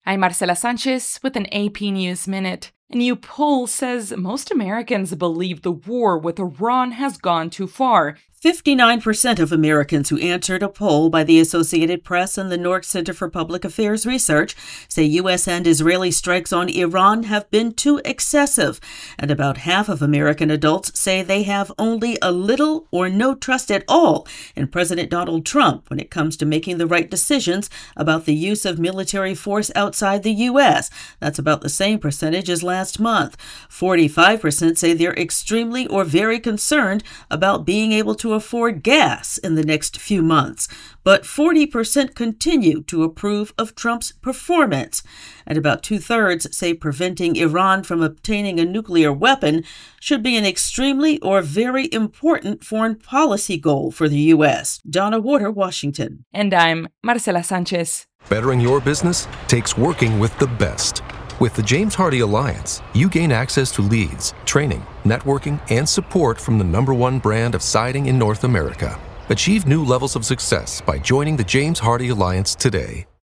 I'm Marcela Sanchez with an AP News Minute. A new poll says most Americans believe the war with Iran has gone too far. 59% of Americans who answered a poll by the Associated Press and the Newark Center for Public Affairs Research say U.S. and Israeli strikes on Iran have been too excessive. And about half of American adults say they have only a little or no trust at all in President Donald Trump when it comes to making the right decisions about the use of military force outside the U.S. That's about the same percentage as last month. 45% say they're extremely or very concerned about being able to afford gas in the next few months, but 40% continue to approve of Trump's performance. And about 2/3 say preventing Iran from obtaining a nuclear weapon should be an extremely or very important foreign policy goal for the U.S. Donna Warder, Washington. And I'm Marcela Sanchez. Bettering your business takes working with the best. With the James Hardie Alliance, you gain access to leads, training, networking, and support from the #1 brand of siding in North America. Achieve new levels of success by joining the James Hardie Alliance today.